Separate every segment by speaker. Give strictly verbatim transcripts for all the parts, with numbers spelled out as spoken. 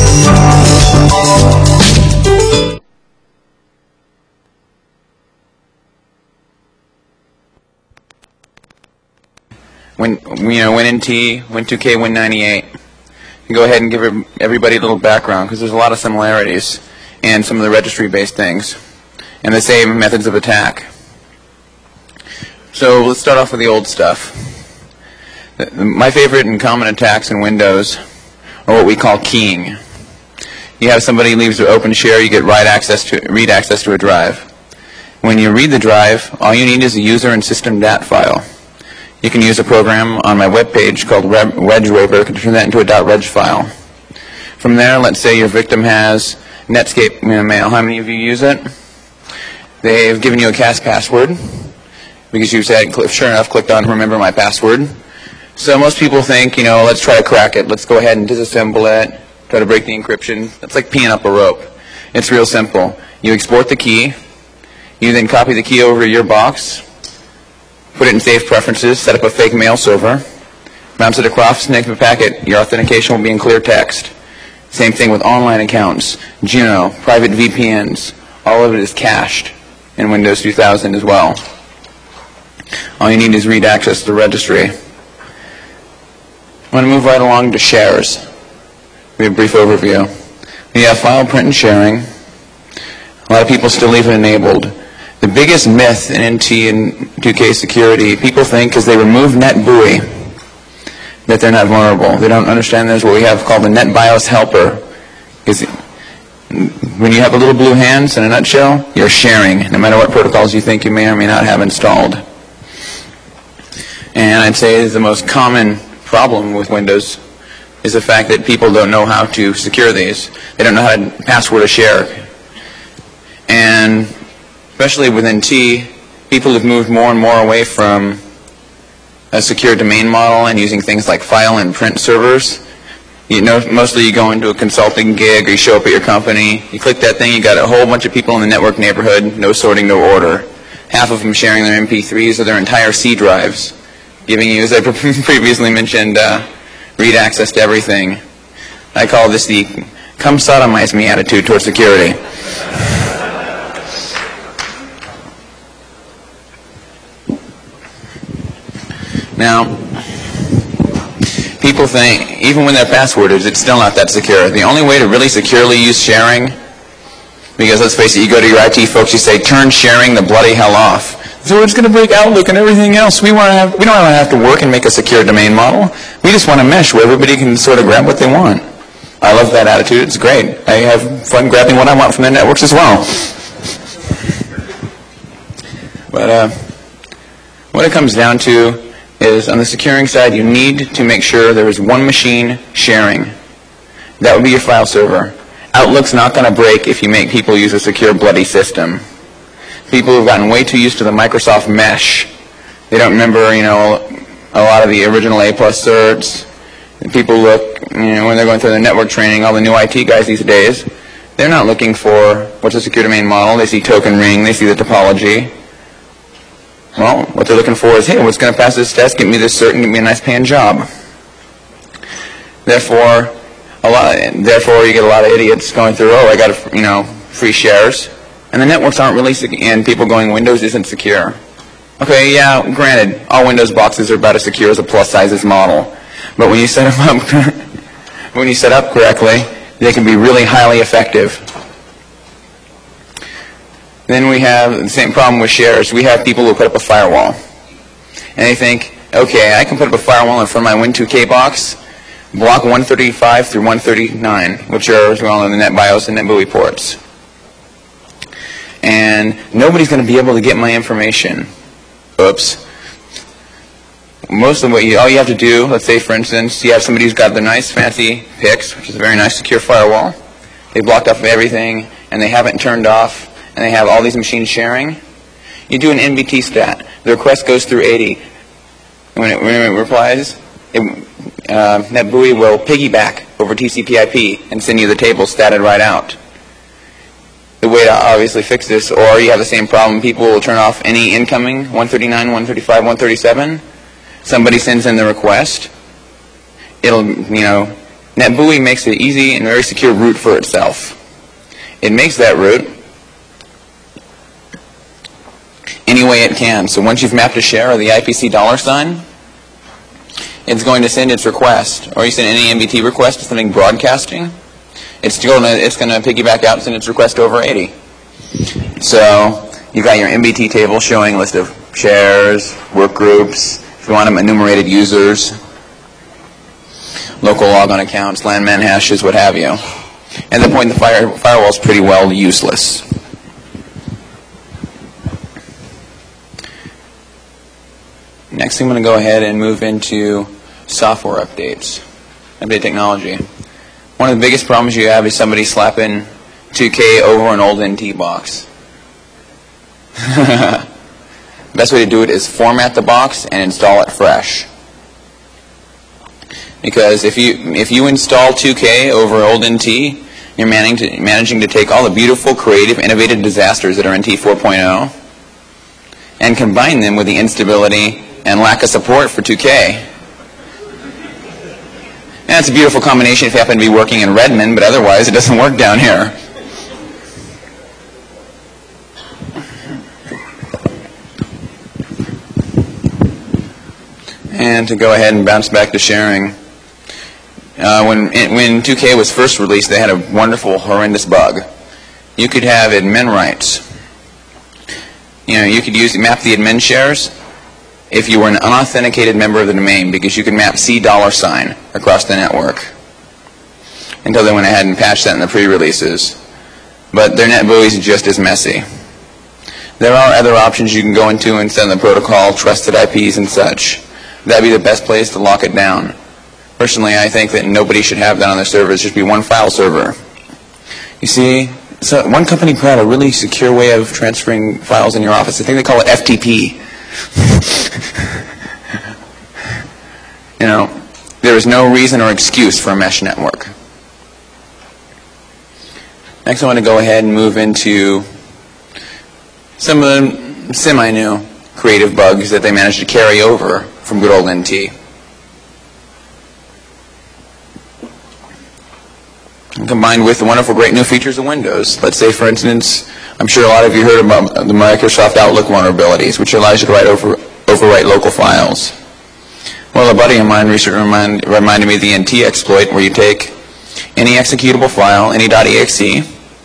Speaker 1: Win, you know, WinNT, Win two K, Win ninety-eight. And go ahead and give everybody a little background, because there's a lot of similarities in some of the registry-based things and the same methods of attack. So let's start off with the old stuff. My favorite and common attacks in Windows are what we call keying. You have somebody leaves their open share, you get write access to, read access to a drive. When you read the drive, all you need is a user and system.dat file. You can use a program on my webpage called WedgeRaver to turn that into a .reg file. From there, let's say your victim has Netscape Mail. How many of you use it? They've given you a cached password because you said, sure enough, clicked on remember my password. So most people think, you know, let's try to crack it. Let's go ahead and disassemble it, try to break the encryption. That's like peeing up a rope. It's real simple. You export the key. You then copy the key over to your box, put it in Safe Preferences, set up a fake mail server, bounce it across, snake the packet. Your authentication will be in clear text. Same thing with online accounts, Juno, private V P Ns. All of it is cached in Windows two thousand as well. All you need is read access to the registry. I'm going to move right along to shares. We have a brief overview. We have file print and sharing. A lot of people still leave it enabled. The biggest myth in N T and two K security, people think because they remove NetBUI that they're not vulnerable. They don't understand there's what we have called the NetBIOS helper. Because when you have a little blue hands, in a nutshell, you're sharing, no matter what protocols you think you may or may not have installed. And I'd say the most common problem with Windows is the fact that people don't know how to secure these. They don't know how to password a share. And especially within T, people have moved more and more away from a secure domain model and using things like file and print servers. You know, mostly you go into a consulting gig or you show up at your company, you click that thing, you got a whole bunch of people in the network neighborhood, no sorting, no order. Half of them sharing their M P threes or their entire C drives, giving you, as I previously mentioned, uh, read access to everything. I call this the come sodomize me attitude towards security. Now, people think, even when their password is, it's still not that secure. The only way to really securely use sharing, because let's face it, you go to your I T folks, you say, turn sharing the bloody hell off. So it's going to break Outlook and everything else. We want to have, we don't want to have to work and make a secure domain model. We just want a mesh where everybody can sort of grab what they want. I love that attitude. It's great. I have fun grabbing what I want from their networks as well. But uh, what it comes down to is on the securing side, you need to make sure there is one machine sharing. That would be your file server. Outlook's not going to break if you make people use a secure bloody system. People have gotten way too used to the Microsoft mesh. They don't remember, you know, a lot of the original A plus certs. People look, you know, when they're going through their network training, all the new I T guys these days, they're not looking for what's a secure domain model. They see token ring, they see the topology. Well, what they're looking for is, hey, what's going to pass this test? Get me this cert and get me a nice paying job. Therefore, a lot. Therefore, you get a lot of idiots going through, oh, I got, a, you know, free shares, and the networks aren't really secure, and people going, Windows isn't secure. Okay, yeah, granted, all Windows boxes are about as secure as a plus sizes model, but when you set them up, when you set up correctly, they can be really highly effective. Then we have the same problem with shares. We have people who put up a firewall. And they think, okay, I can put up a firewall in front of my Win two K box, block one thirty-five through one thirty-nine, which are, as we all know, the NetBIOS and NetBUI ports. And nobody's going to be able to get my information. Oops. Most of what you, all you have to do, let's say, for instance, you have somebody who's got their nice fancy P I X, which is a very nice secure firewall. They blocked off everything, and they haven't turned off, and they have all these machines sharing. You do an N B T stat. The request goes through eighty. When it, when it replies, it, uh, NetBUI will piggyback over T C P I P and send you the table statted right out. The way to obviously fix this, or you have the same problem, people will turn off any incoming one thirty-nine, one thirty-five, one thirty-seven. Somebody sends in the request. It'll, you know, NetBEUI makes an easy and very secure route for itself. It makes that route any way it can. So once you've mapped a share of the I P C dollar sign, it's going to send its request, or you send any M B T request to something broadcasting, it's going to it's going to piggyback out and send its request over eighty. So you've got your M B T table showing a list of shares, work groups, if you want them enumerated users, local logon accounts, landman hashes, what have you. At that point, the fire, firewall is pretty well useless. Next, I'm going to go ahead and move into software updates, update technology. One of the biggest problems you have is somebody slapping two K over an old N T box. The best way to do it is format the box and install it fresh. Because if you if you install two K over old N T, you're managing to, managing to take all the beautiful, creative, innovative disasters that are N T four point oh and combine them with the instability and lack of support for two K. And it's a beautiful combination if you happen to be working in Redmond, but otherwise it doesn't work down here. And to go ahead and bounce back to sharing, uh, when it, when two K was first released, they had a wonderful, horrendous bug. You could have admin rights. You know, you could use map the admin shares if you were an unauthenticated member of the domain, because you could map C dollar sign across the network. Until they went ahead and patched that in the pre-releases. But their NetBEUI is just as messy. There are other options you can go into and send the protocol, trusted I Ps and such. That'd be the best place to lock it down. Personally, I think that nobody should have that on their server. It should be one file server. You see, so one company put out a really secure way of transferring files in your office. I think they call it F T P. You know, there is no reason or excuse for a mesh network. Next, I want to go ahead and move into some of the semi-new creative bugs that they managed to carry over from good old N T. Combined with the wonderful, great new features of Windows. Let's say, for instance, I'm sure a lot of you heard about the Microsoft Outlook vulnerabilities, which allows you to write over, overwrite local files. Well, a buddy of mine recently remind, reminded me of the N T exploit, where you take any executable file, any .exe,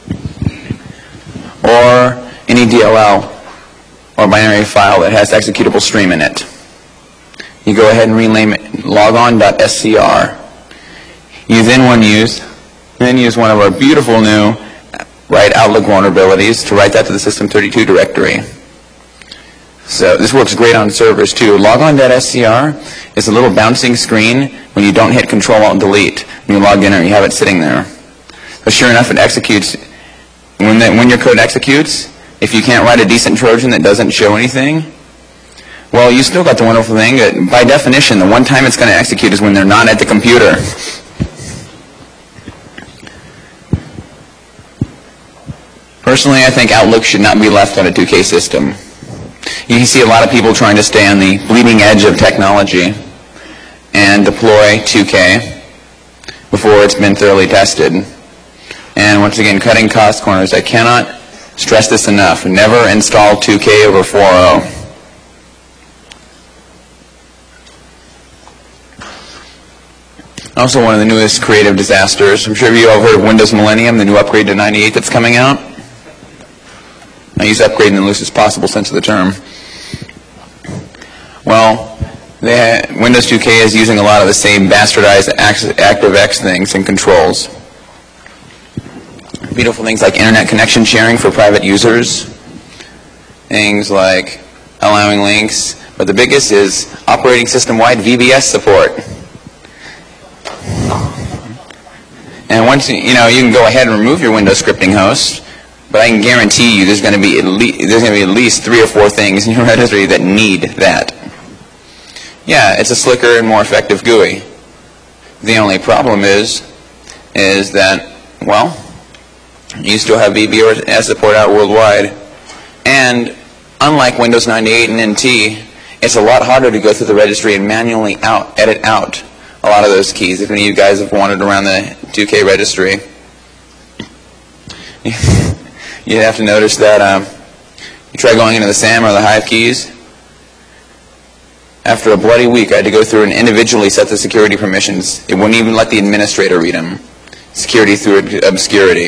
Speaker 1: or any D L L, or binary file that has executable stream in it. You go ahead and rename it logon.scr. You then want to use Then use one of our beautiful new write Outlook vulnerabilities to write that to the System thirty-two directory. So this works great on servers too. Logon.scr is a little bouncing screen when you don't hit Control Alt Delete. When you log in, or you have it sitting there. But sure enough, it executes. When, the, when your code executes, if you can't write a decent Trojan that doesn't show anything, well, you still got the wonderful thing that by definition, the one time it's going to execute is when they're not at the computer. Personally, I think Outlook should not be left on a two K system. You can see a lot of people trying to stay on the bleeding edge of technology and deploy two K before it's been thoroughly tested. And once again, cutting cost corners. I cannot stress this enough. Never install two K over four point oh. Also, one of the newest creative disasters. I'm sure you all heard of Windows Millennium, the new upgrade to ninety-eight that's coming out. I use upgrade in the loosest possible sense of the term. Well, they ha Windows two K is using a lot of the same bastardized ActiveX things and controls. Beautiful things like internet connection sharing for private users. Things like allowing links. But the biggest is operating system-wide V B S support. And once you, you know, you can go ahead and remove your Windows scripting host. But I can guarantee you there's going to be at least, there's going to be at least three or four things in your registry that need that. Yeah, it's a slicker and more effective G U I. The only problem is, is that, well, you still have V B S support out worldwide. And unlike Windows ninety-eight and N T, it's a lot harder to go through the registry and manually out, edit out a lot of those keys. If any of you guys have wandered around the two K registry, you'd have to notice that um, you try going into the SAM or the Hive keys. After a bloody week, I had to go through and individually set the security permissions. It wouldn't even let the administrator read them. Security through obscurity.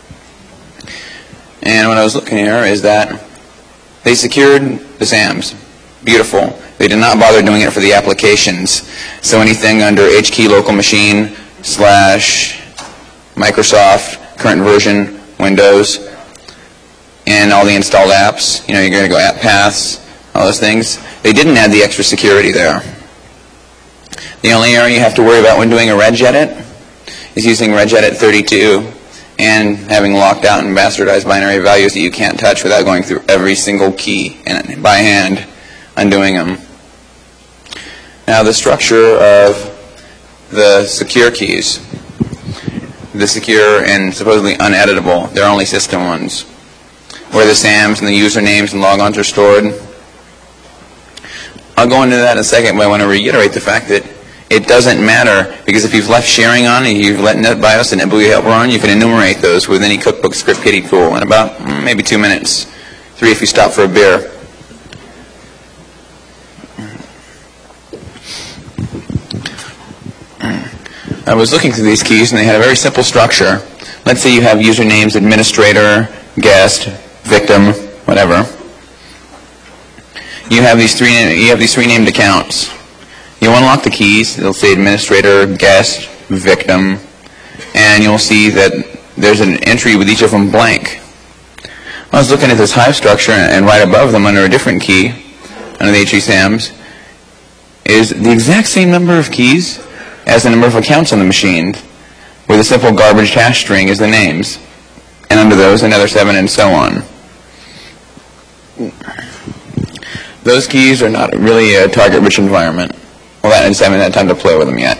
Speaker 1: And what I was looking here is that they secured the SAMs. Beautiful. They did not bother doing it for the applications. So anything under H key local machine slash Microsoft, current version, Windows, and all the installed apps, you know, you're going to go app paths, all those things. They didn't add the extra security there. The only area you have to worry about when doing a regedit is using regedit thirty-two and having locked out and bastardized binary values that you can't touch without going through every single key and by hand undoing them. Now the structure of the secure keys, the secure and supposedly uneditable, they're only system ones, where the SAMs and the usernames and logons are stored. I'll go into that in a second, but I want to reiterate the fact that it doesn't matter, because if you've left sharing on and you've let NetBIOS and NetBEUI Helper on, you can enumerate those with any cookbook script kiddie tool in about mm, maybe two minutes. Three if you stop for a beer. I was looking through these keys and they had a very simple structure. Let's say you have usernames, administrator, guest, victim, whatever. You have these three you have these three named accounts. You'll unlock the keys. It'll say administrator, guest, victim, and you'll see that there's an entry with each of them blank. I was looking at this Hive structure, and right above them, under a different key, under the H E SAMs, is the exact same number of keys as the number of accounts on the machine, with a simple garbage hash string as the names, and under those another seven, and so on. Those keys are not really a target-rich environment. Well, I just haven't had time to play with them yet.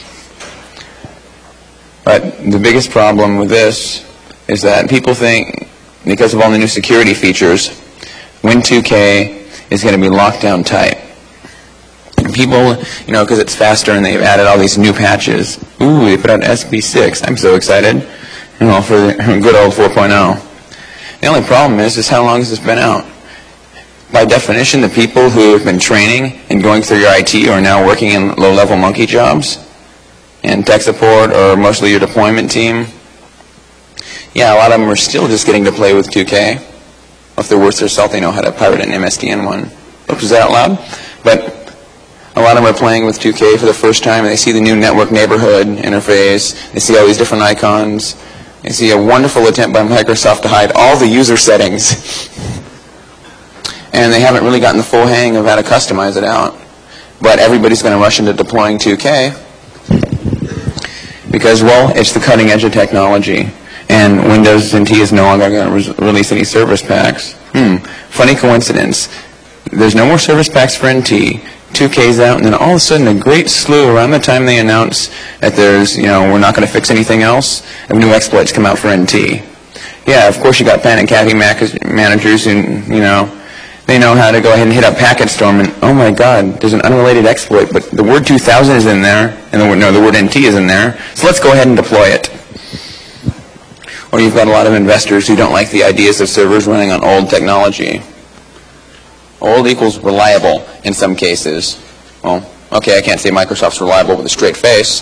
Speaker 1: But the biggest problem with this is that people think, because of all the new security features, Win two K is going to be locked down tight. And people, you know, because it's faster and they've added all these new patches. Ooh, they put out S B six. I'm so excited. You know, for the good old four point oh. The only problem is, is how long has this been out? By definition, the people who have been training and going through your I T are now working in low-level monkey jobs and tech support or mostly your deployment team. Yeah, a lot of them are still just getting to play with two K. If they're worth their salt, they know how to pirate an M S D N one. Oops, is that out loud? But a lot of them are playing with two K for the first time, and they see the new network neighborhood interface. They see all these different icons. They see a wonderful attempt by Microsoft to hide all the user settings. And they haven't really gotten the full hang of how to customize it out. But everybody's going to rush into deploying two K because, well, it's the cutting edge of technology. And Windows N T is no longer going to re release any service packs. Hmm, funny coincidence. There's no more service packs for N T. two K's out, and then all of a sudden a great slew around the time they announce that there's, you know, we're not going to fix anything else, of new exploits come out for N T. Yeah, of course you got Pan and Kathy managers who, you know, they know how to go ahead and hit up Packet Storm, and oh my God, there's an unrelated exploit, but the word two thousand is in there, and the word, no, the word N T is in there, so let's go ahead and deploy it. Or you've got a lot of investors who don't like the ideas of servers running on old technology. Old equals reliable in some cases. Well, okay, I can't say Microsoft's reliable with a straight face.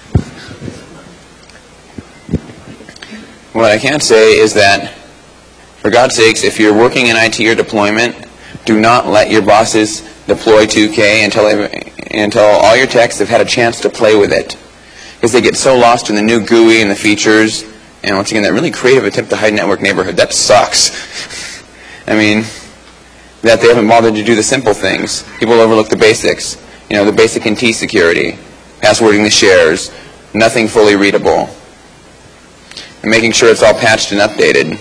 Speaker 1: What I can say is that, for God's sakes, if you're working in I T or deployment, do not let your bosses deploy two K until, until all your techs have had a chance to play with it. Because they get so lost in the new G U I and the features, and once again, that really creative attempt to hide network neighborhood, that sucks. I mean, that they haven't bothered to do the simple things. People overlook the basics. You know, the basic N T security, passwording the shares, nothing fully readable, and making sure it's all patched and updated.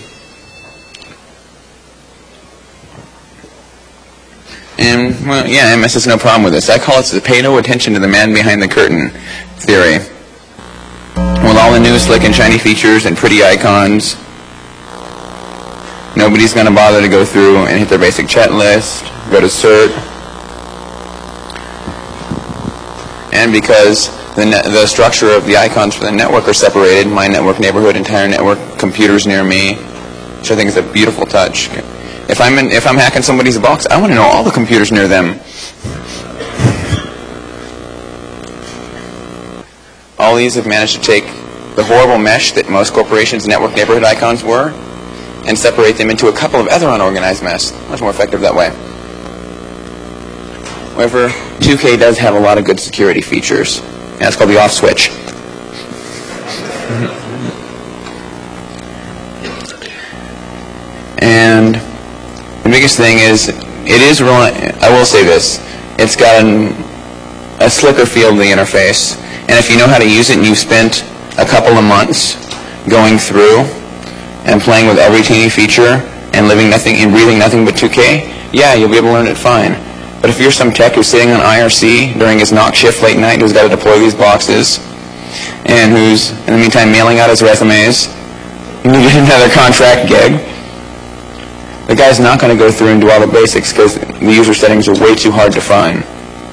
Speaker 1: And, well, yeah, M S has no problem with this. I call it the pay no attention to the man behind the curtain theory. With all the new slick and shiny features and pretty icons, nobody's going to bother to go through and hit their basic chat list, go to cert. And because the, ne the structure of the icons for the network are separated. My network neighborhood, entire network, computers near me, which I think is a beautiful touch. If I'm, in, if I'm hacking somebody's box, I want to know all the computers near them. All these have managed to take the horrible mesh that most corporations' network neighborhood icons were and separate them into a couple of other unorganized mess. Much more effective that way. However, two K does have a lot of good security features. And that's called the off switch. And the biggest thing is, it is really, I will say this, it's got an, a slicker feel to the interface. And if you know how to use it and you've spent a couple of months going through and playing with every teeny feature and living nothing and breathing nothing but two K, yeah, you'll be able to learn it fine. But if you're some tech who's sitting on I R C during his knock shift late night, who's got to deploy these boxes, and who's, in the meantime, mailing out his resumes, and you get another contract gig, the guy's not going to go through and do all the basics because the user settings are way too hard to find.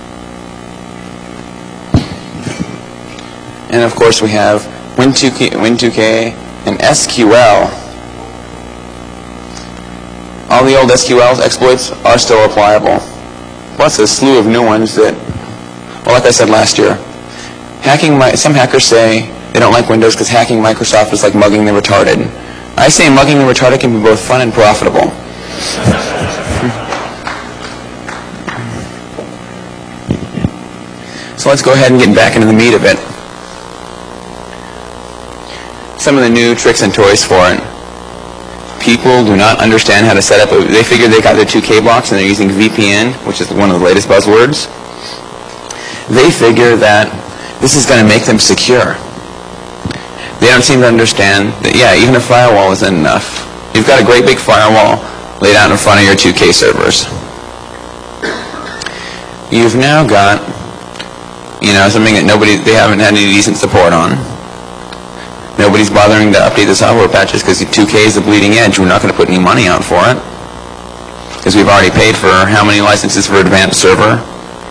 Speaker 1: And of course we have Win two K, Win two K and S Q L. All the old S Q L exploits are still applicable. Plus a slew of new ones that, well, like I said last year, hacking, some hackers say they don't like Windows because hacking Microsoft is like mugging the retarded. I say mugging the retarded can be both fun and profitable. So let's go ahead and get back into the meat of it. Some of the new tricks and toys for it. People do not understand how to set up, a, they figure they got their two K blocks and they're using V P N, which is one of the latest buzzwords. They figure that this is going to make them secure. They don't seem to understand that, yeah, even a firewall isn't enough. You've got a great big firewall laid out in front of your two K servers. You've now got, you know, something that nobody, they haven't had any decent support on. Nobody's bothering to update the software patches because two K is the bleeding edge. We're not going to put any money out for it because we've already paid for how many licenses for Advanced Server.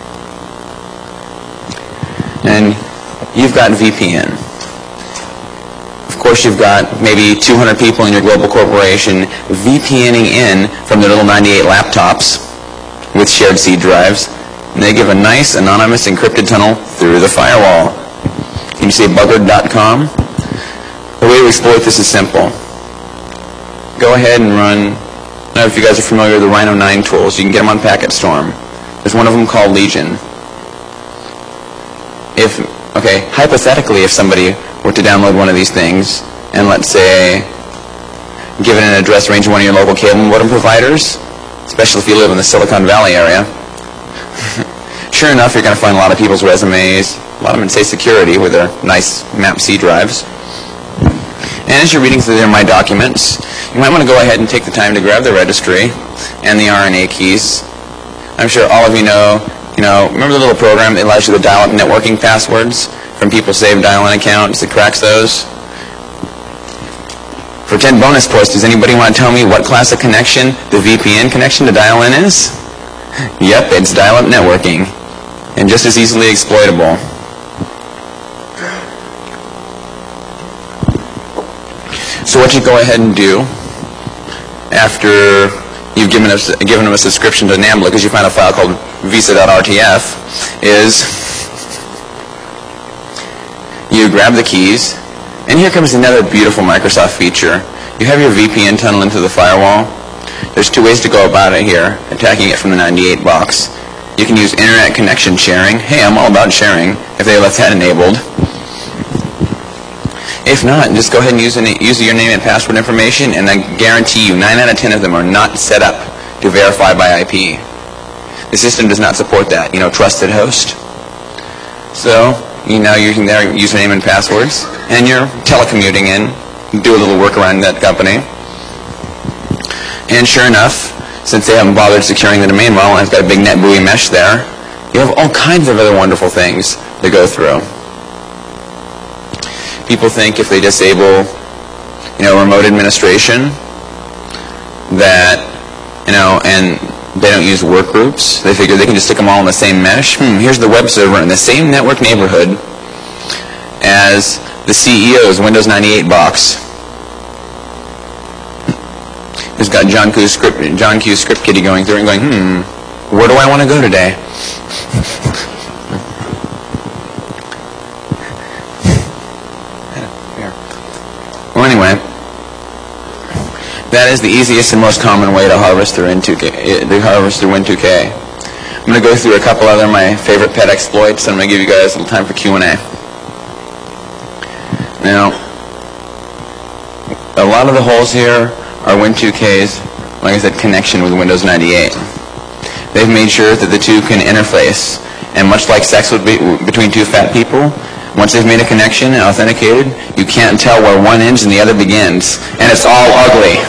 Speaker 1: And you've got V P N. Of course, you've got maybe two hundred people in your global corporation VPNing in from their little ninety-eight laptops with shared C drives. And they give a nice, anonymous, encrypted tunnel through the firewall. Can you say buggered dot com? The way to exploit this is simple. Go ahead and run, I don't know if you guys are familiar with the Rhino nine tools. You can get them on PacketStorm. There's one of them called Legion. If, okay, hypothetically, if somebody were to download one of these things, and let's say, give it an address range of one of your local cable modem providers, especially if you live in the Silicon Valley area, sure enough, you're going to find a lot of people's resumes, a lot of them in, say, security with their nice map C drives. And as you're reading through their My Documents, you might want to go ahead and take the time to grab the registry and the R N A keys. I'm sure all of you know, you know, remember the little program that allows you to dial up networking passwords from people's saved dial-in accounts that cracks those? For ten bonus points, does anybody want to tell me what class of connection the V P N connection to dial-in is? Yep, it's dial-up networking, and just as easily exploitable. So what you go ahead and do after you've given us given them a subscription to NAMBLA, because you find a file called visa dot R T F, is you grab the keys, and here comes another beautiful Microsoft feature. You have your V P N tunnel into the firewall. There's two ways to go about it here, attacking it from the ninety-eight box. You can use internet connection sharing. Hey, I'm all about sharing if they left that enabled. If not, just go ahead and use, use your name and password information, and I guarantee you nine out of ten of them are not set up to verify by I P. The system does not support that, you know, trusted host. So, you know, using their username and passwords, and you're telecommuting in, do a little work around that company. And sure enough, since they haven't bothered securing the domain well, and I've got a big NetBUI mesh there, you have all kinds of other wonderful things to go through. People think if they disable, you know, remote administration, that, you know, and they don't use work groups, they figure they can just stick them all in the same mesh. Hmm, here's the web server in the same network neighborhood as the C E O's Windows ninety-eight box. It's got John Q's script, John Q's script kiddie going through and going, hmm, where do I want to go today? Well, anyway, that is the easiest and most common way to harvest through Win two K. To harvest through Win two K. I'm going to go through a couple other of my favorite pet exploits, and I'm going to give you guys a little time for Q and A. Now, a lot of the holes here are Win two K's, like I said, connection with Windows ninety-eight. They've made sure that the two can interface, and much like sex would be between two fat people, once they've made a connection and authenticated, you can't tell where one ends and the other begins, and it's all ugly.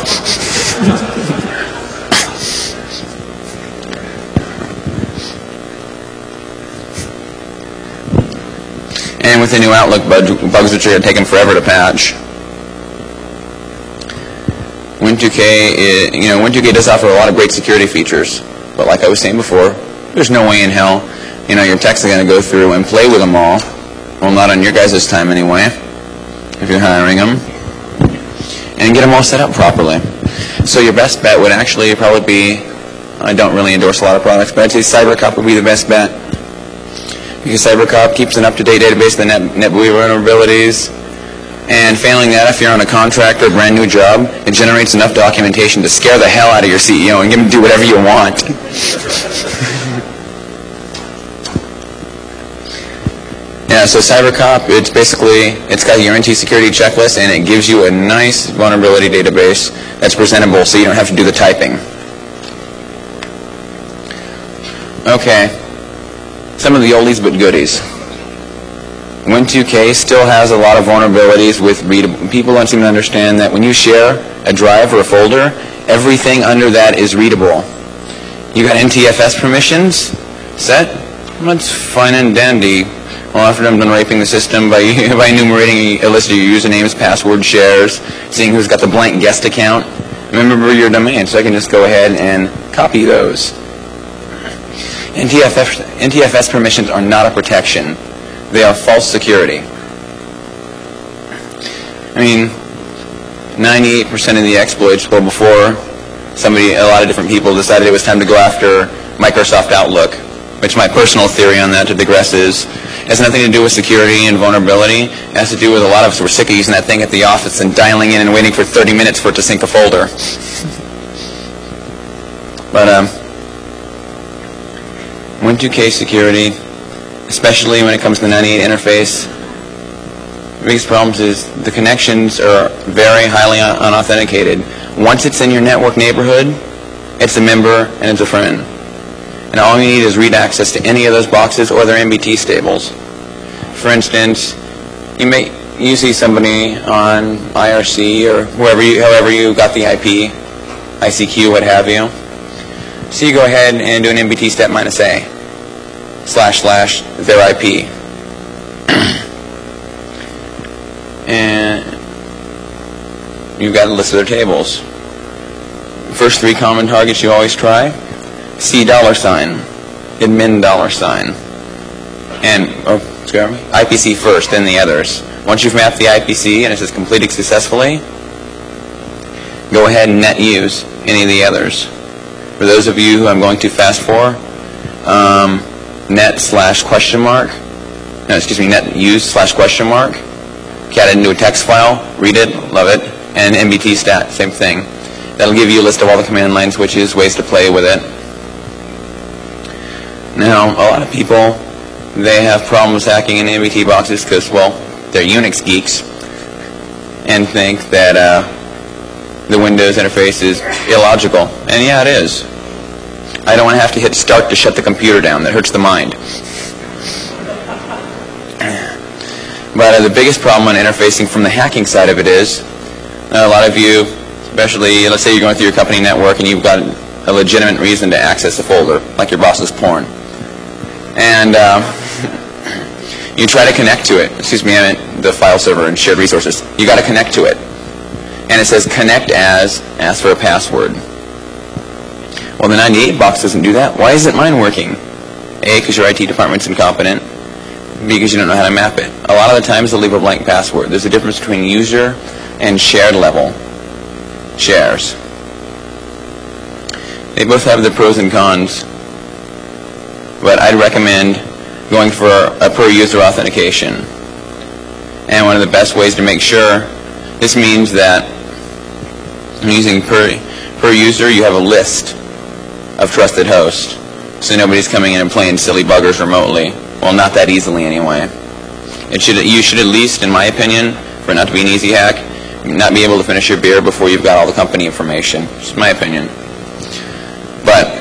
Speaker 1: And with the new Outlook, bugs which are taking forever to patch. Win two K, is, you know, Win two K does offer a lot of great security features, but like I was saying before, there's no way in hell, you know, your techs are going to go through and play with them all. Well, not on your guys' time anyway, if you're hiring them, and get them all set up properly. So your best bet would actually probably be, I don't really endorse a lot of products, but I'd say CyberCop would be the best bet. Because CyberCop keeps an up-to-date database of the net, NetBEUI vulnerabilities, and failing that, if you're on a contract or a brand new job, it generates enough documentation to scare the hell out of your C E O and get him to do whatever you want. Yeah, so CyberCop, it's basically, it's got a guarantee security checklist, and it gives you a nice vulnerability database that's presentable so you don't have to do the typing. Okay, some of the oldies but goodies. Win two K still has a lot of vulnerabilities with readable. People don't seem to understand that when you share a drive or a folder, everything under that is readable. You got N T F S permissions set? That's fine and dandy. Well, after I'm done raping the system by, by enumerating a list of your usernames, password shares, seeing who's got the blank guest account, remember your domain, so I can just go ahead and copy those. N T F S, N T F S permissions are not a protection. They are false security. I mean, ninety-eight percent of the exploits were before somebody, a lot of different people decided it was time to go after Microsoft Outlook, which my personal theory on that, to digress, is has nothing to do with security and vulnerability. It has to do with a lot of us were sick of using that thing at the office and dialing in and waiting for thirty minutes for it to sync a folder. But um, Win two K security, especially when it comes to the ninety-eight interface, the biggest problems is the connections are very highly un unauthenticated. Once it's in your network neighborhood, it's a member and it's a friend. And all you need is read access to any of those boxes or their M B T stables. For instance, you may you see somebody on I R C or whoever you, however you got the I P, I C Q, what have you. So you go ahead and do an M B T step minus A, slash slash their I P. And you've got a list of their tables. First three common targets you always try. C dollar sign, admin dollar sign, and oh, excuse me, I P C first, then the others. Once you've mapped the I P C and it says completed successfully, go ahead and net use any of the others. For those of you who I'm going too fast for, um, net slash question mark, no, excuse me, net use slash question mark, cat it into a text file, read it, love it, and M B T stat, same thing. That'll give you a list of all the command line switches, ways to play with it. Now, a lot of people, they have problems hacking in M B T boxes because, well, they're Unix geeks and think that uh, the Windows interface is illogical. And yeah, it is. I don't want to have to hit start to shut the computer down. That hurts the mind. But uh, the biggest problem on interfacing from the hacking side of it is, uh, a lot of you, especially, let's say you're going through your company network and you've got a legitimate reason to access a folder, like your boss's porn. And uh, you try to connect to it. Excuse me, I meant the file server and shared resources. You got to connect to it. And it says connect as, ask for a password. Well, the ninety-eight box doesn't do that. Why isn't mine working? A, because your I T department's incompetent. because you don't know how to map it. A lot of the times they'll leave a blank password. There's a difference between user and shared level shares. They both have their pros and cons, but I'd recommend going for a per-user authentication. And one of the best ways to make sure, this means that using per, per user, you have a list of trusted hosts, so nobody's coming in and playing silly buggers remotely. Well, not that easily anyway. It should, you should at least, in my opinion, for it not to be an easy hack, not be able to finish your beer before you've got all the company information. Just my opinion. But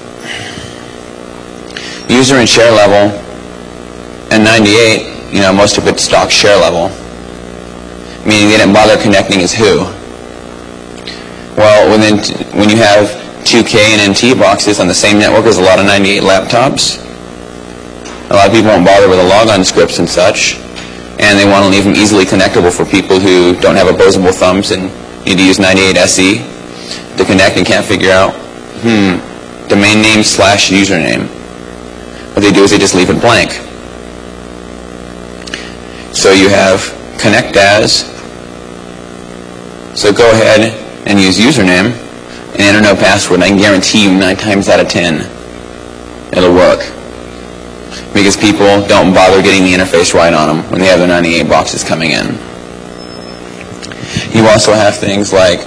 Speaker 1: user and share level, and ninety-eight, you know, most of it's stock share level, meaning they didn't bother connecting as who. Well, within t when you have two K and N T boxes on the same network as a lot of ninety-eight laptops, a lot of people won't bother with the logon scripts and such, and they want to leave them easily connectable for people who don't have opposable thumbs and need to use ninety-eight S E to connect and can't figure out, hmm, domain name slash username. What they do is they just leave it blank. So you have connect as, so go ahead and use username and enter no password, and I can guarantee you nine times out of ten it'll work, because people don't bother getting the interface right on them when they have their ninety-eight boxes coming in. You also have things like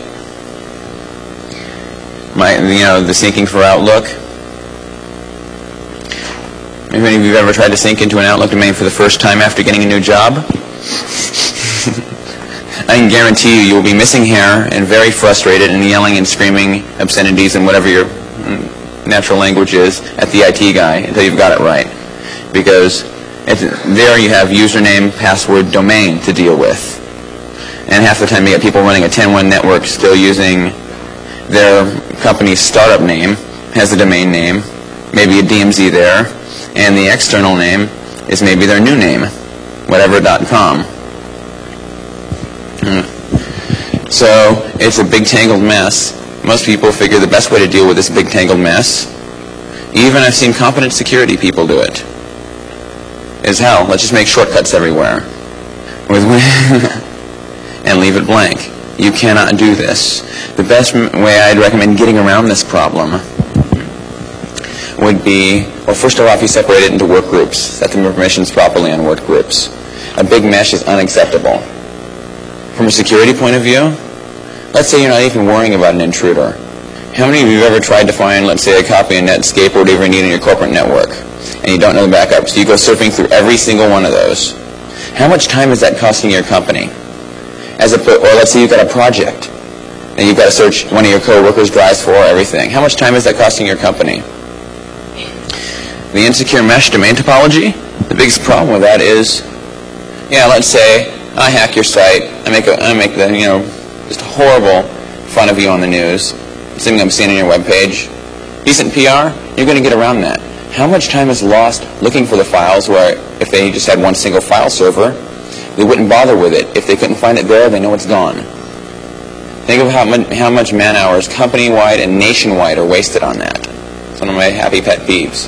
Speaker 1: my, you know, the syncing for Outlook. If any of you have ever tried to sync into an Outlook domain for the first time after getting a new job, I can guarantee you you will be missing hair and very frustrated and yelling and screaming obscenities and whatever your natural language is at the I T guy until you've got it right. Because it's, there you have username, password, domain to deal with. And half the time you get people running a ten one network still using their company's startup name, has a domain name, maybe a D M Z there, and the external name is maybe their new name, whatever dot com. So it's a big tangled mess. Most people figure the best way to deal with this big tangled mess, even I've seen competent security people do it, is hell, let's just make shortcuts everywhere with and leave it blank. You cannot do this. The best way I'd recommend getting around this problem would be, well, first of all, if you separate it into work groups, set the permissions properly on work groups. A big mesh is unacceptable. From a security point of view, let's say you're not even worrying about an intruder. How many of you have ever tried to find, let's say, a copy of Netscape or whatever you need on your corporate network, and you don't know the backup, so you go surfing through every single one of those? How much time is that costing your company? As a, or let's say you've got a project, and you've got to search one of your coworkers' drives for everything. How much time is that costing your company? The insecure mesh domain topology, the biggest problem with that is, yeah, let's say I hack your site, I make a, I make the, you know, just horrible fun of you on the news, something I'm seeing on your webpage. Decent P R, you're going to get around that. How much time is lost looking for the files where if they just had one single file server, they wouldn't bother with it. If they couldn't find it there, they know it's gone. Think of how much, how much man hours company-wide and nationwide are wasted on that. It's one of my happy pet peeves.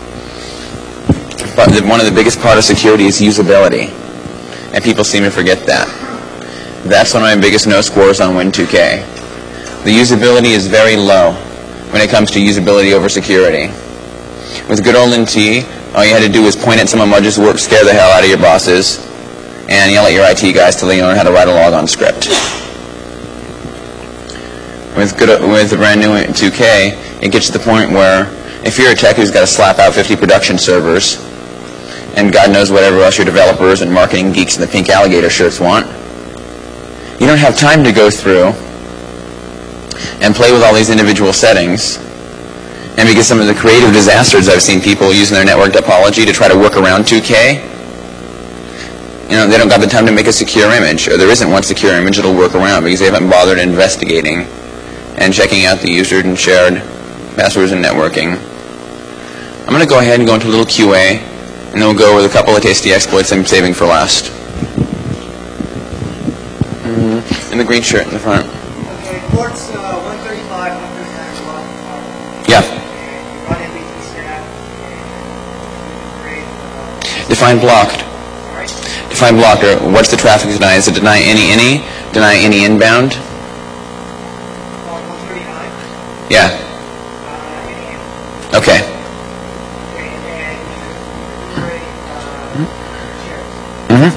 Speaker 1: But the, one of the biggest part of security is usability, and people seem to forget that. That's one of my biggest no scores on Win two K. The usability is very low when it comes to usability over security. With good old N T, all you had to do was point at some of Mudge's work, scare the hell out of your bosses, and yell at your I T guys till they learn how to write a logon script. With good, with the brand new two K, it gets to the point where if you're a tech who's got to slap out fifty production servers, and God knows whatever else your developers and marketing geeks in the pink alligator shirts want, you don't have time to go through and play with all these individual settings. And because some of the creative disasters I've seen people using their network topology to try to work around two K, you know, they don't got the time to make a secure image, or there isn't one secure image it'll work around because they haven't bothered investigating and checking out the user and shared passwords and networking. I'm going to go ahead and go into a little Q A, and then we'll go over a couple of tasty exploits I'm saving for last. Mm-hmm. In the green shirt in the front.
Speaker 2: Okay, ports uh, one thirty-five, one thirty-nine.
Speaker 1: Yeah.
Speaker 2: Run M B T scan. Great.
Speaker 1: Define blocked. Define blocked, or what's the traffic deny? Is it deny any, any? Deny any inbound? Yeah. Okay. Mm-hmm.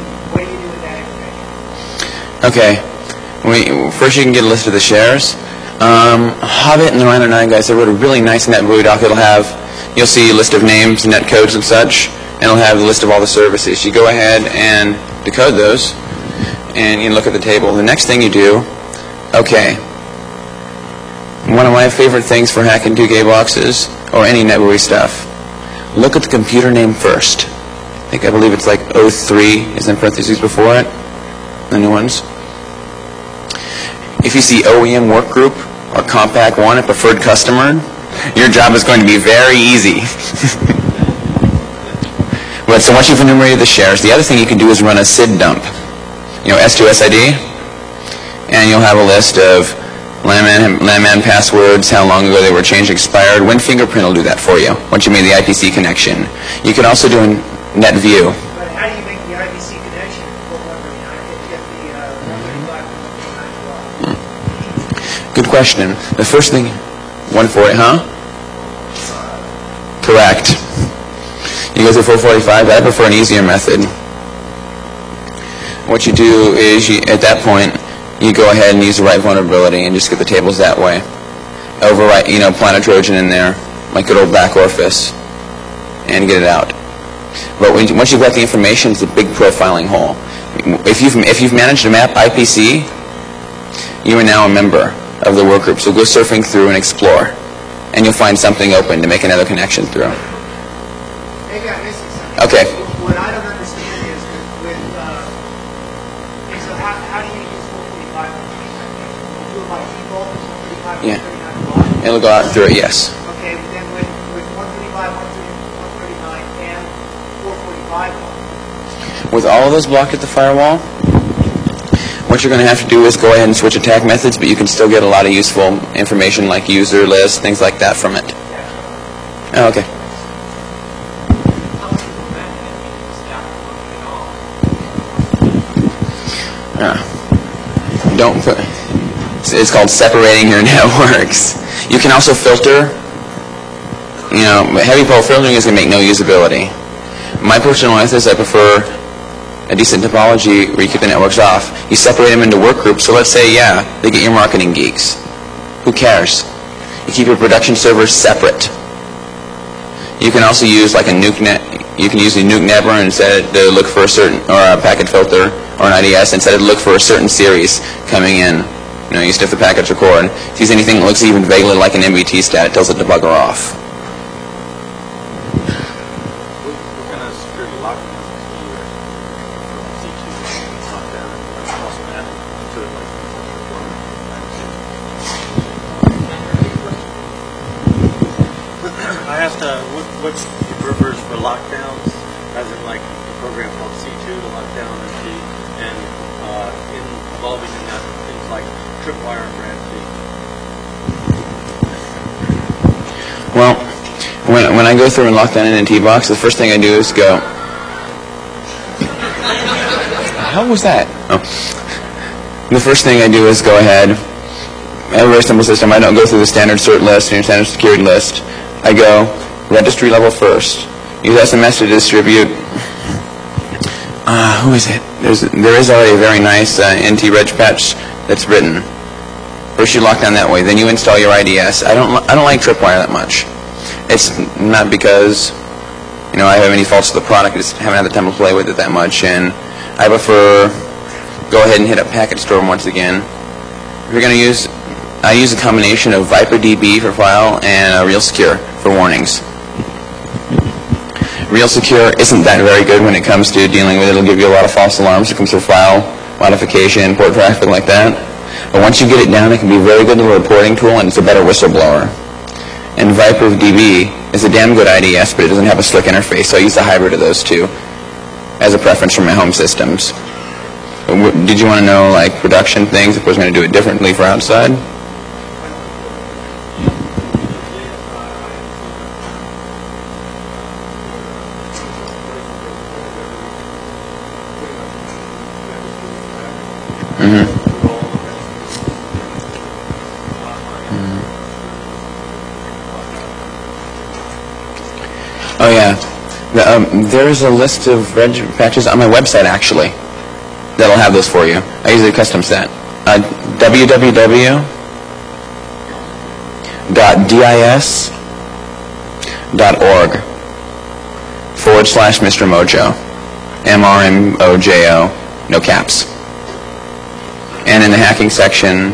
Speaker 1: Okay. We, first you can get a list of the shares. Um, Hobbit and the Rhino nine guys, they wrote a really nice NetBuoy doc. It'll have, you'll see a list of names, net codes and such, and it'll have the list of all the services. You go ahead and decode those, and you look at the table. The next thing you do, okay, one of my favorite things for hacking two K boxes, or any NetBuoy stuff, look at the computer name first. I think I believe it's like oh three is in parentheses before it, the new ones. If you see O E M Workgroup or Compact One, a preferred customer, your job is going to be very easy. But so once you've enumerated the shares, the other thing you can do is run a S I D dump. You know, S two S I D, and you'll have a list of landman, landman passwords, how long ago they were changed, expired. WinFingerprint will do that for you once you made the I P C connection. You can also do a NetView.
Speaker 2: But how do you make the I P C connection? Get the uh, one thirty-five one forty-nine.
Speaker 1: Good question. The first thing, one forty, huh? Correct. You go through four forty-five. I prefer an easier method. What you do is, you, at that point, you go ahead and use the right vulnerability and just get the tables that way. Overwrite, you know, plant a Trojan in there, like good old back orifice, and get it out. But when, once you've got the information, it's a big profiling hole. If you've, if you've managed to map I P C, you are now a member of the workgroup. So go surfing through and explore, and you'll find something open to make another connection through.
Speaker 2: Maybe I'm missing something.
Speaker 1: Okay.
Speaker 2: What I don't understand is with, with uh, okay, so how, how do you use four forty-five? You do it by default, four forty-five,
Speaker 1: Yeah.
Speaker 2: one thirty-nine block?
Speaker 1: It'll go out through it, yes.
Speaker 2: Okay, but then with, with one thirty-five, one thirty-nine, and four forty-five block.
Speaker 1: With all of those blocked at the firewall, what you're going to have to do is go ahead and switch attack methods, but you can still get a lot of useful information like user lists, things like that from it. Oh, okay. Uh, don't put, it's called separating your networks. You can also filter. You know, heavy pole filtering is going to make no usability. My personal methods, I prefer a decent topology where you keep the networks off. You separate them into work groups. So let's say, yeah, they get your marketing geeks. Who cares? You keep your production servers separate. You can also use like a nuke net. You can use a nuke nebber and set it to look for a certain, or a packet filter, or an I D S, and set it to look for a certain series coming in. You know, you stiff the packets record. If you use anything that looks even vaguely like an M B T stat, it tells it to bugger off.
Speaker 3: I asked, uh, what, what's the preferred for lockdowns, as in like a program called C two to lock down M T, and uh, in, involving in that things like tripwire and brand C.
Speaker 1: Well, when, when I go through and lock down an N T box, the first thing I do is go, how was that? Oh. The first thing I do is go ahead, I have a very simple system. I don't go through the standard cert list and your standard security list. I go registry level first. Use S M S to distribute. Uh, who is it? There's, there is already a very nice uh, N T reg patch that's written. First you lock down that way, then you install your I D S. I don't, I don't like tripwire that much. It's not because, you know, I have any faults to the product. I just haven't had the time to play with it that much, and I prefer go ahead and hit up packet store once again. If you're going to use, I use a combination of ViperDB for file and uh, RealSecure for warnings. RealSecure isn't that very good when it comes to dealing with it. It'll give you a lot of false alarms. It comes through file modification, port traffic like that. But once you get it down, it can be a very good little reporting tool, and it's a better whistleblower. And ViperDB is a damn good I D S, but it doesn't have a slick interface, so I use a hybrid of those two as a preference for my home systems. Did you want to know, like, production things, if I was going to do it differently for outside? Oh yeah, the, um, there's a list of reg patches on my website actually that'll have those for you. I usually custom set. Uh, www dot dis dot org forward slash Mister Mojo, M R M O J O, no caps. And in the hacking section,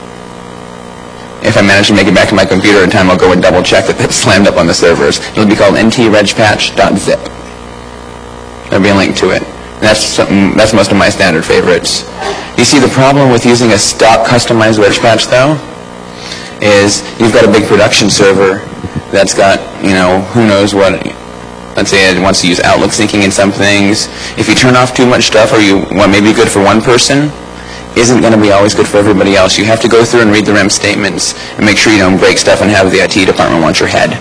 Speaker 1: if I manage to make it back to my computer in time, I'll go and double check that that's slammed up on the servers. It'll be called n t reg patch dot zip. There'll be a link to it. And that's something, that's most of my standard favorites. You see, the problem with using a stock customized reg patch, though, is you've got a big production server that's got, you know, who knows what. Let's say it wants to use Outlook syncing in some things. If you turn off too much stuff, or you what may be good for one person, isn't going to be always good for everybody else. You have to go through and read the R E M statements and make sure you don't break stuff and have the I T department want your head.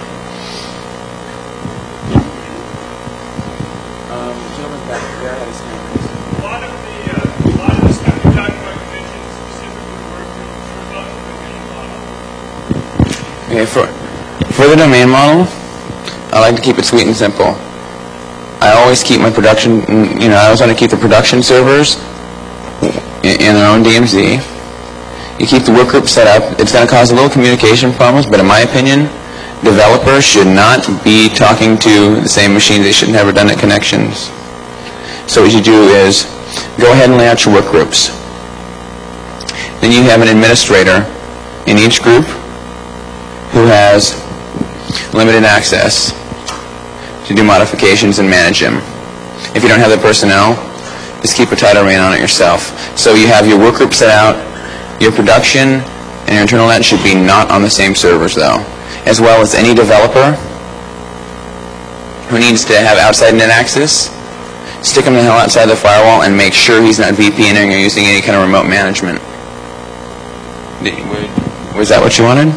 Speaker 1: Okay, for, for the domain model, I like to keep it sweet and simple. I always keep my production, you know, I always want to keep the production servers in, in their own D M Z. You keep the workgroup set up. It's going to cause a little communication problems, but in my opinion, developers should not be talking to the same machines. They should have redundant connections. So what you do is go ahead and lay out your workgroups. Then you have an administrator in each group who has limited access to do modifications and manage them. If you don't have the personnel, just keep a tighter rein on it yourself. So you have your workgroup set out. Your production and your internal net should be not on the same servers, though, as well as any developer who needs to have outside net access. Stick him the hell outside the firewall and make sure he's not VPNing or using any kind of remote management. Was that what you wanted?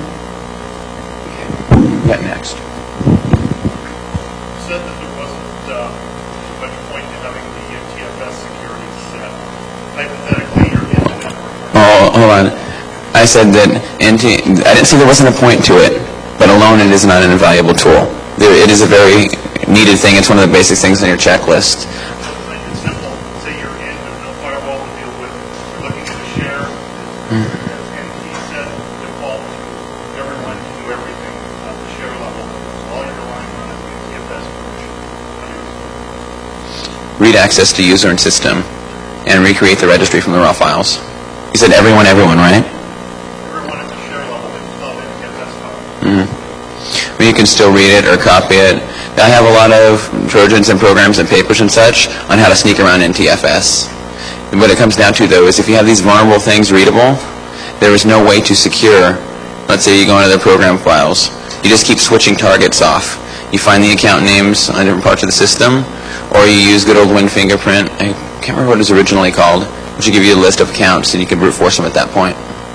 Speaker 1: What next?
Speaker 4: You said that there wasn't uh, much point in having the N T F S security set. Hypothetically, you're in the network.
Speaker 1: Oh, hold on. I said that N T. I didn't say there wasn't a point to it, but alone it is not an invaluable tool. There, it is a very needed thing. It's one of the basic things on your checklist.
Speaker 4: Make it simple. Say you're in, there's no firewall to deal with. You're looking at a share.
Speaker 1: Mm.
Speaker 4: As N T said, default to everyone to do everything at the share level. All you're relying on is the N T F S permission.
Speaker 1: Read access to user and system, and recreate the registry from the raw files. You said everyone, everyone, right?
Speaker 4: Everyone at the share level is still N T F S file.
Speaker 1: Mm-hmm. Well, you can still read it or copy it. I have a lot of Trojans and programs and papers and such on how to sneak around N T F S. And what it comes down to, though, is if you have these vulnerable things readable, there is no way to secure. Let's say you go into their program files. You just keep switching targets off. You find the account names on different parts of the system, or you use good old Win Fingerprint. I can't remember what it was originally called, which will give you a list of accounts, and you can brute force them at that point.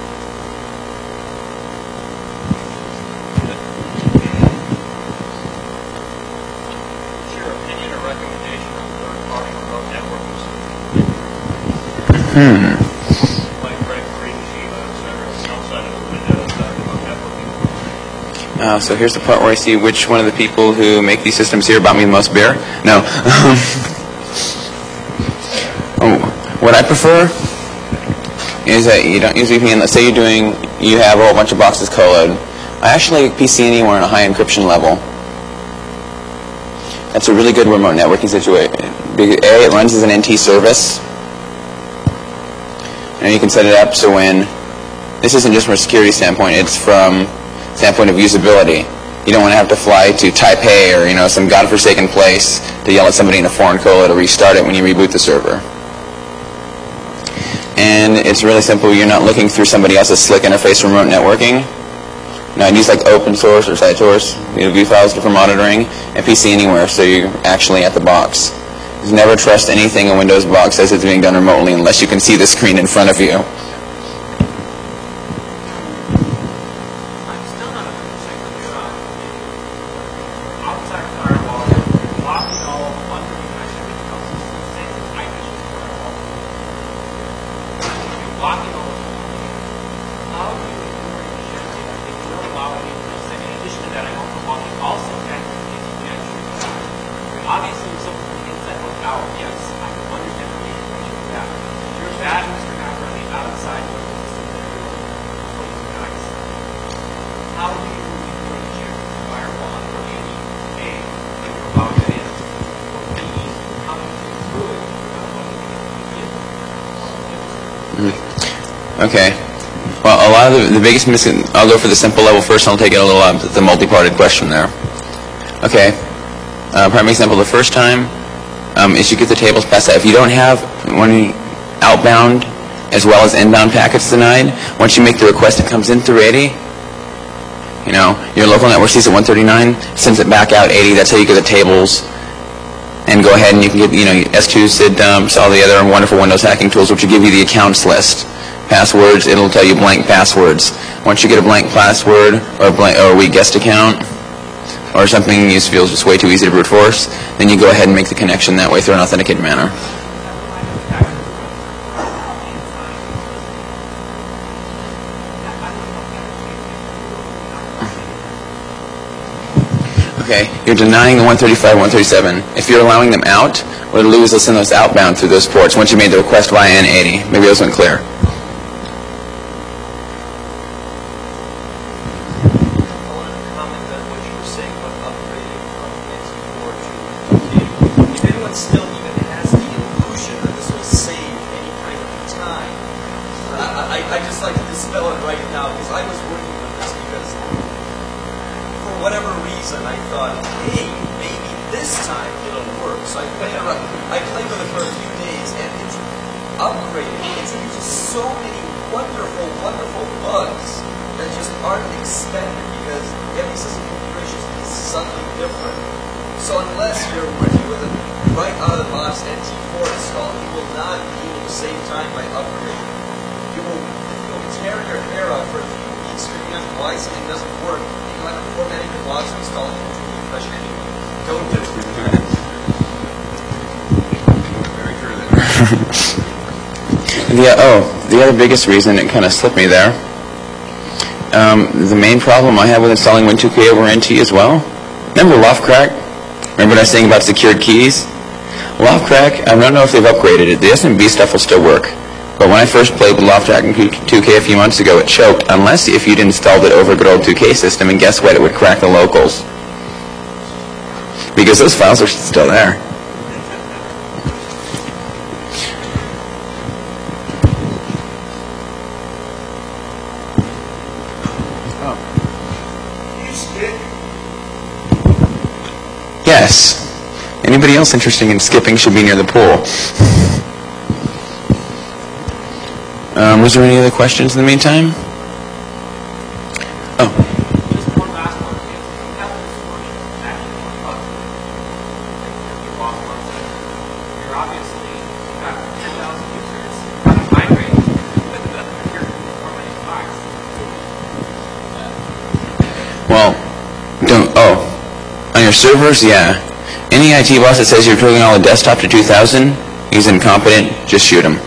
Speaker 1: Hmm. Uh, so here's the part where I see which one of the people who make these systems here bought me the most beer. No. Oh, what I prefer is that you don't use V P N. Let's say you're doing, you have a whole bunch of boxes co-load. I actually like P C Anywhere on a high encryption level. That's a really good remote networking situation. A, it runs as an N T service. And you can set it up so when, this isn't just from a security standpoint, it's from standpoint of usability. You don't want to have to fly to Taipei or, you know, some godforsaken place to yell at somebody in a foreign colo to restart it when you reboot the server. And it's really simple. You're not looking through somebody else's slick interface for remote networking. Now, I'd use like open source or SiteSource, you know, view files for monitoring, and P C Anywhere, so you're actually at the box. Never trust anything a Windows box says it's being done remotely unless you can see the screen in front of you.
Speaker 2: blocking all those points, how do you ignore your shifting if you don't allow any of this? And in addition to that, I'm also blocking also activities from the external side. I mean, obviously, if something from the inside look out, yes, I can understand the need for you that. If you're bad, Mister Now running outside of the system that you're closing guys, how do you ignore the chance of firewall or any A, if you're allowing that in, or B, how do you get through it without letting it get
Speaker 1: Okay. Well, a lot of the, the biggest missing, I'll go for the simple level first, and I'll take it a little up, the multi-parted question there. Okay. Uh, prime example, the first time um, is you get the tables passed out. If you don't have when outbound as well as inbound packets denied, once you make the request, it comes in through eighty. You know, your local network sees it one thirty-nine, sends it back out eighty. That's how you get the tables. And go ahead and you can get, you know, S two, S I D dumps, all the other wonderful Windows hacking tools, which will give you the accounts list. Passwords, it'll tell you blank passwords. Once you get a blank password or a, blank, or a weak guest account or something you feel is just way too easy to brute force, then you go ahead and make the connection that way through an authenticated manner. Okay, you're denying the one thirty-five, one thirty-seven. If you're allowing them out, what it'll do is they'll send those outbound through those ports once you made the request via N eighty. Maybe those weren't clear. Yeah, oh, the other biggest reason, it kind of slipped me there, um, the main problem I have with installing Win two K over N T as well, remember Loftcrack? Remember what I was saying about secured keys? Loftcrack, I don't know if they've upgraded it. The S M B stuff will still work. But when I first played with Loftcrack in two K a few months ago, it choked, unless if you'd installed it over a good old two K system, and guess what? It would crack the locals. Because those files are still there. Yes. Anybody else interested in skipping should be near the pool. Um, was there any other questions in the meantime? Oh.
Speaker 2: Just one last one. If you have a distortion, actually one button, you lost one second. You're obviously got ten thousand users migrating with your formatting box.
Speaker 1: Well, don't, oh. On your servers, yeah. Any I T boss that says you're putting all the desktop to two thousand, he's incompetent, just shoot him.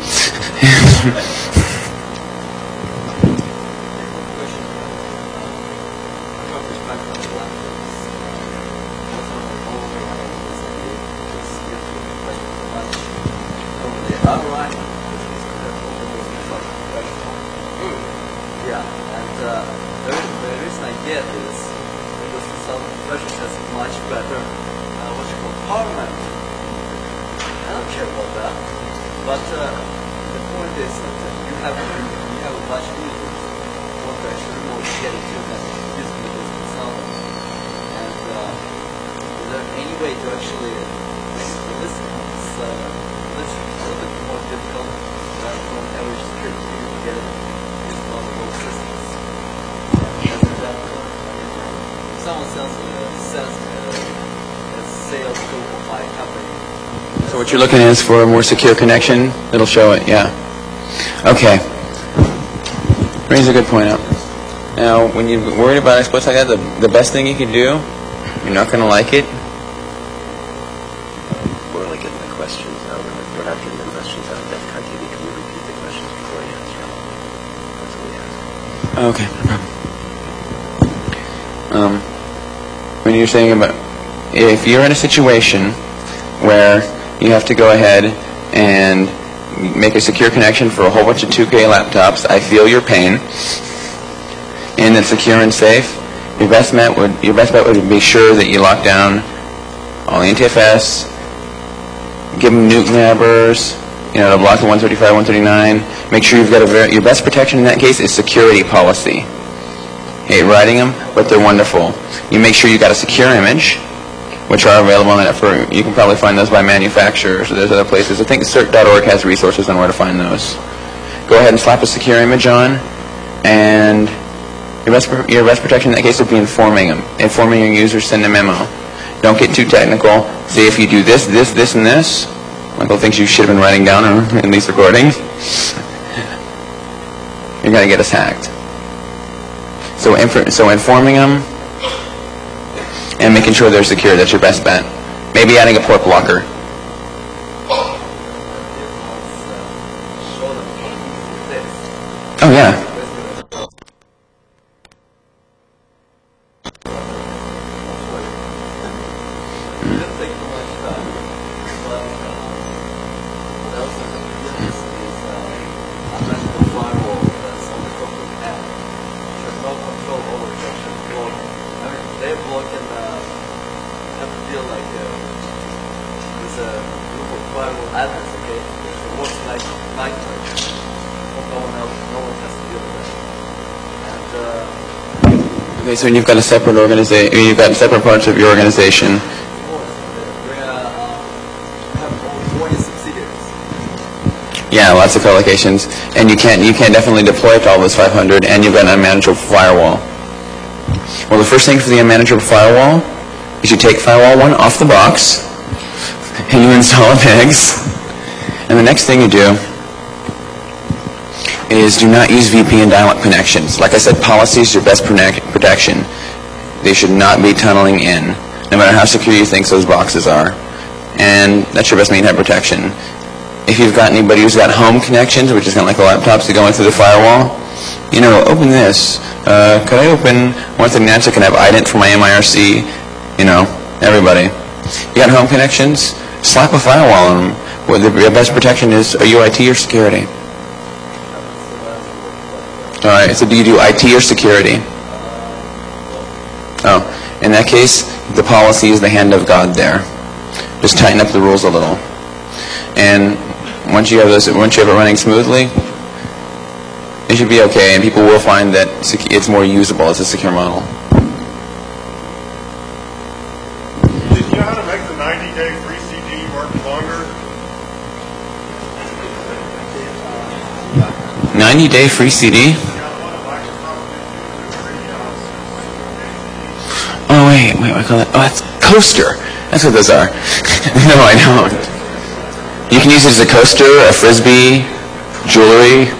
Speaker 1: So what you're looking at is for a more secure connection. It'll show it, yeah. Okay. Brings a good point up. Now, when you're worried about exploits like that, the, the best thing you can do, you're not going to like it.
Speaker 5: More like getting the questions out, or not getting the questions out. That kind of, can you repeat the questions before you answer?
Speaker 1: Okay. Um, when you're saying about, if you're in a situation where you have to go ahead and make a secure connection for a whole bunch of two K laptops, I feel your pain. And it's secure and safe. Your best bet would your best bet would be sure that you lock down all the N T F S, give them nuke nabbers, you know, to block the one thirty-five, one thirty-nine. Make sure you've got a very, your best protection in that case is security policy. Hate writing them, but they're wonderful. You make sure you got a secure image, which are available on that for, you can probably find those by manufacturers, or there's other places. I think cert dot org has resources on where to find those. Go ahead and slap a secure image on, and your best, your best protection in that case would be informing them. Informing your users, send a memo. Don't get too technical. Say if you do this, this, this, and this, Michael thinks you should have been writing down or at least recording, you're going to get us hacked. So, inf so informing them and making sure they're secure, that's your best bet. Maybe adding a port blocker. Oh, yeah. Okay, so you've got a separate organization, you've got separate parts of your organization. Yeah, lots of collocations, and you can't you can't definitely deploy it to all those five hundred, and you've got an unmanageable firewall. Well, the first thing for the unmanageable firewall is you take firewall one off the box, and you install a P E G S, and the next thing you do is do not use V P N dial-up connections. Like I said, policy is your best protection. They should not be tunneling in, no matter how secure you think those boxes are. And that's your best mainnet protection. If you've got anybody who's got home connections, which is kind of like the laptops that go in through the firewall, you know, open this. Uh, could I open one thing now so I can have ident for my M I R C? You know, everybody. You got home connections? Slap a firewall on them. Well, the, your best protection is a U I T or security. All right, so do you do I T or security? Oh, in that case, the policy is the hand of God there. Just tighten up the rules a little. And once you have those, once you have it running smoothly, it should be okay, and people will find that it's more usable as a secure model.
Speaker 4: Did you know how to make the ninety day free C D work longer?
Speaker 1: ninety day free C D? Oh, wait, wait, what do I call that? Oh, that's coaster. That's what those are. No, I don't. You can use it as a coaster, a frisbee, jewelry.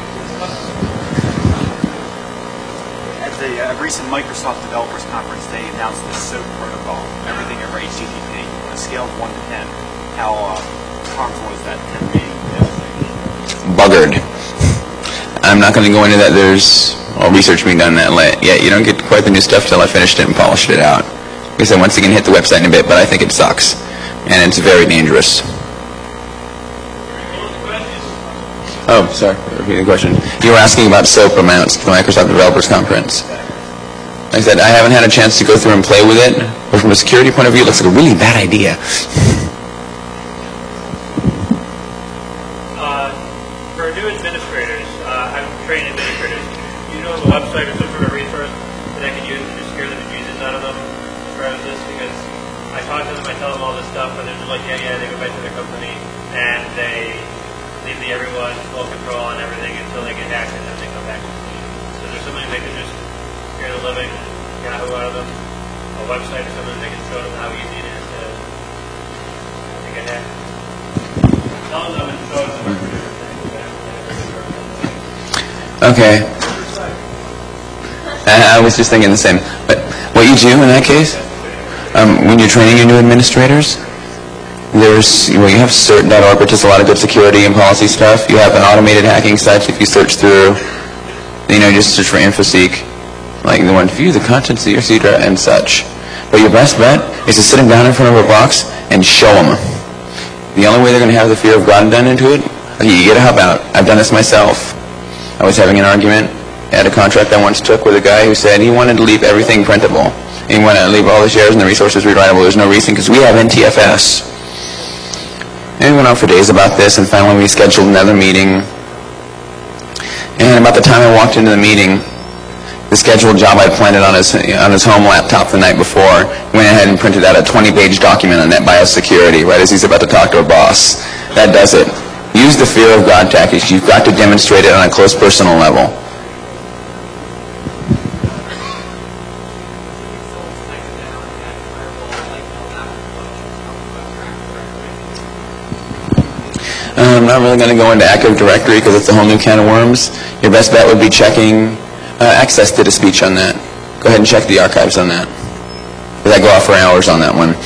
Speaker 5: At the uh, recent Microsoft Developers Conference, they announced the SOAP protocol, everything over H T T P, on a scale of one to ten. How uh, harmful is that ten being?
Speaker 1: Buggered. I'm not going to go into that. There's all research being done on that yet. You don't get quite the new stuff till I finished it and polished it out. Like I said, once again, hit the website in a bit, but I think it sucks. And it's very dangerous. Oh, sorry. Repeat the question. You were asking about SOAP amounts at the Microsoft Developers Conference. Like I said, I haven't had a chance to go through and play with it, but from a security point of view, it looks like a really bad idea.
Speaker 2: Uh, for new administrators, uh, I'm trained administrators. Do you know the website or some sort of resource that I can use to scare the bejesus out of them as far as this? Because I talk to them, I tell them all this stuff, and they're just like, yeah, yeah, they go back to their company, and they leave the everyone full control on everything until they get hacked, and then they come back. So there's something they can just scare the living Yahoo out of them, a website or something they can show them how easy it is to, to get hacked. Tell them and show them what to do.
Speaker 1: Okay. I, I was just thinking the same. But what you do in that case, um, when you're training your new administrators, there's, well, you have cert dot org, which is a lot of good security and policy stuff. You have an automated hacking site if you search through you know, just search for InfoSeek, like the one, view the contents of your C drive and such. But your best bet is to sit them down in front of a box and show them. The only way they're going to have the fear of God done into it, you get a hub out. I've done this myself. I was having an argument at a contract I once took with a guy who said he wanted to leave everything printable. He wanted to leave all the shares and the resources rewritable. There's no reason because we have N T F S. And we went on for days about this, and finally we scheduled another meeting. And about the time I walked into the meeting, the scheduled job I planted on his on his home laptop the night before went ahead and printed out a twenty-page document on NetBIOS security right as he's about to talk to a boss. That does it. Use the fear of God tactics. You've got to demonstrate it on a close personal level. I'm not really going to go into Active Directory because it's a whole new can of worms. Your best bet would be checking. Uh, Access did a speech on that. Go ahead and check the archives on that. Because I go off for hours on that one.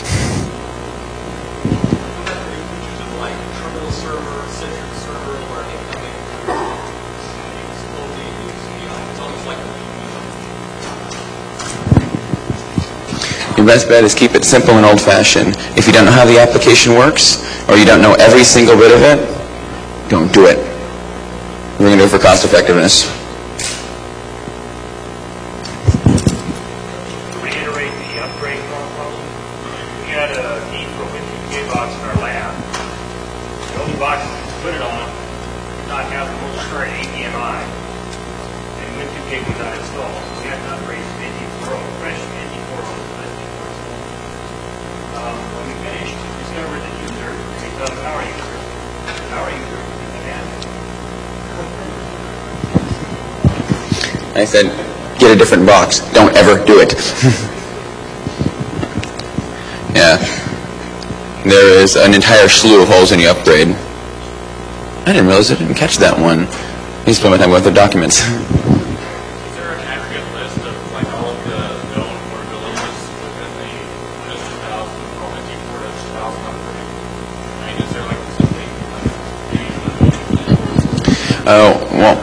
Speaker 1: Your best bet is keep it simple and old-fashioned. If you don't know how the application works, or you don't know every single bit of it, don't do it. We're going to do it for cost effectiveness.
Speaker 4: To reiterate the upgrade problem, we had a need for a Win two K box in our lab. The only box that we put it on did not have the most current A D M I, and Win two K was not installed. So we had to upgrade to N T four oh, fresh N T four oh. Um, when we finished, we discovered the user become a power user. The power user is an admin.
Speaker 1: I said, get a different box. Don't ever do it. Yeah. There is an entire slew of holes in your upgrade. I didn't realize I didn't catch that one. I spent my time going through documents.
Speaker 2: Is there an aggregate list of like all of the known vulnerabilities within the Windows two thousand or N T four two thousand upgrade? I mean, is there like something like
Speaker 1: Oh, well.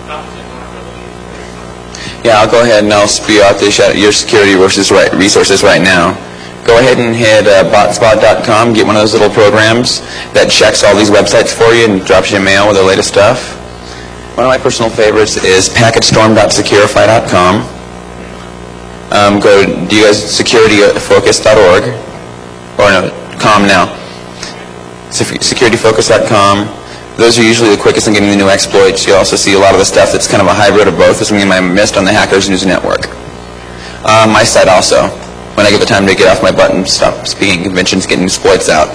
Speaker 1: Yeah, I'll go ahead and I'll spew out the, your security versus right, resources right now. Go ahead and hit uh, botspot dot com, get one of those little programs that checks all these websites for you and drops you a mail with the latest stuff. One of my personal favorites is packetstorm dot securify dot com. Um, go to do you guys security focus dot org, or no, com now. security focus dot com. Those are usually the quickest in getting the new exploits. You also see a lot of the stuff that's kind of a hybrid of both. This is something I missed on the Hackers News Network. Uh, my site also. When I get the time to get off my butt and stop speaking conventions, getting exploits out.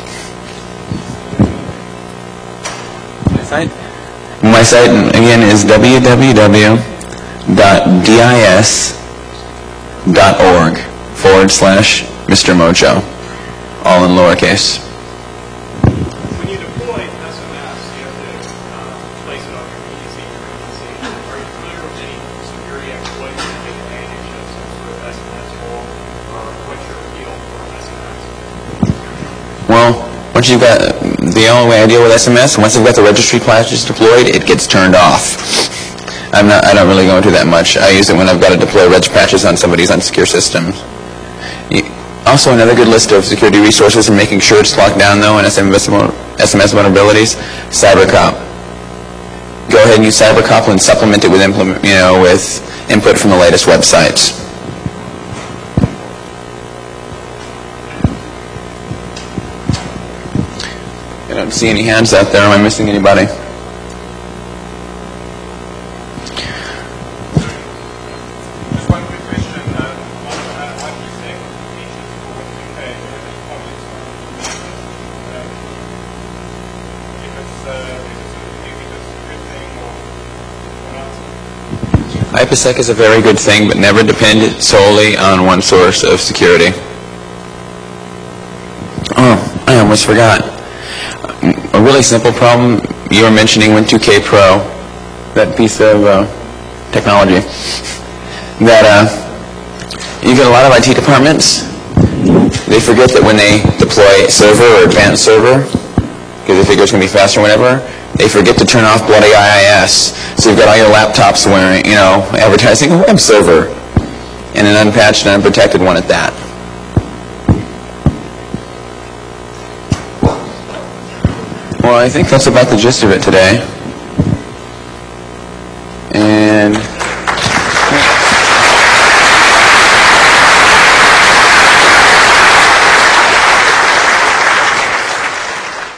Speaker 1: My site? My site, again, is w w w dot dis dot org forward slash Mister Mojo. All in lowercase.
Speaker 2: when you deploy S M S, you have to uh, place it on your P C. Are you familiar with any security exploits that take advantage of some sort of S M S role, or what's your feel for S M S?
Speaker 1: Well, once you've got, the only way I deal with S M S, once I've got the registry patches deployed, it gets turned off. I'm not, I don't really go into that much. I use it when I've got to deploy reg patches on somebody's unsecure systems. Also, another good list of security resources and making sure it's locked down, though, in S M S vulnerabilities, CyberCop. Go ahead and use CyberCop and supplement it with, implement, you know, with input from the latest websites. I don't see any hands out there. Am I missing anybody?
Speaker 2: Just one quick question. Uh, on, uh, what do you think features for Win two K if it's public uh, if it's, uh, if it's a, do you think it's a good thing or, or not?
Speaker 1: IPsec is a very good thing, but never depend solely on one source of security. Oh, I almost forgot. A really simple problem, you were mentioning Win two K Pro, that piece of uh, technology, that uh, you get a lot of I T departments, they forget that when they deploy a server or advanced server, because they figure it's going to be faster or whatever, They forget to turn off bloody I I S. So you've got all your laptops wearing, you know, advertising a web server, and an unpatched and unprotected one at that. Well, I think that's about the gist of it today.